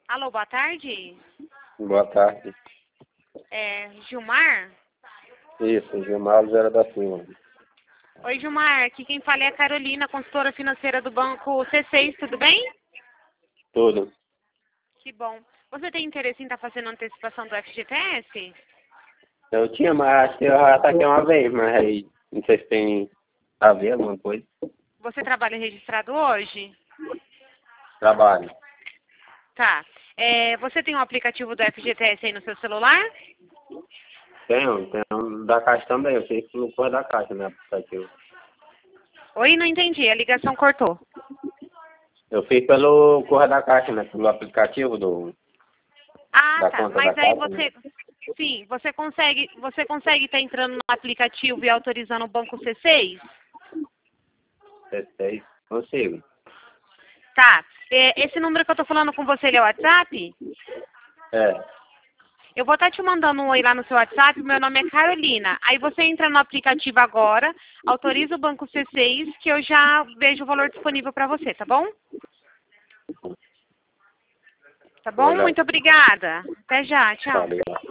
Alô, boa tarde. Boa tarde. Gilmar? Isso, Gilmar Zera da Silva. Oi, Gilmar. Aqui quem fala é a Carolina, consultora financeira do banco C6, tudo bem? Tudo. Que bom. Você tem interesse em estar fazendo antecipação do FGTS? Eu tinha, mas acho que eu já ataquei uma vez, mas aí não sei se tem a ver alguma coisa. Você trabalha registrado hoje? Trabalho. Tá. Você tem um aplicativo do FGTS aí no seu celular? Tenho da Caixa também. Eu sei que não foi da Caixa, né, aplicativo. Oi, não entendi. A ligação cortou. Eu fiz pelo Correio da Caixa, né, pelo aplicativo Ah, da tá. conta Mas da aí Caixa, né? você... Sim, você consegue estar entrando no aplicativo e autorizando o banco C6? C6, consigo. Tá. Esse número que eu tô falando com você, ele é o WhatsApp? É, Eu vou estar te mandando um oi lá no seu WhatsApp, meu nome é Carolina. Aí você entra no aplicativo agora, autoriza o banco C6, que eu já vejo o valor disponível para você, tá bom? Tá bom? olha, Muito obrigada. Até já, tá tchau. ligado.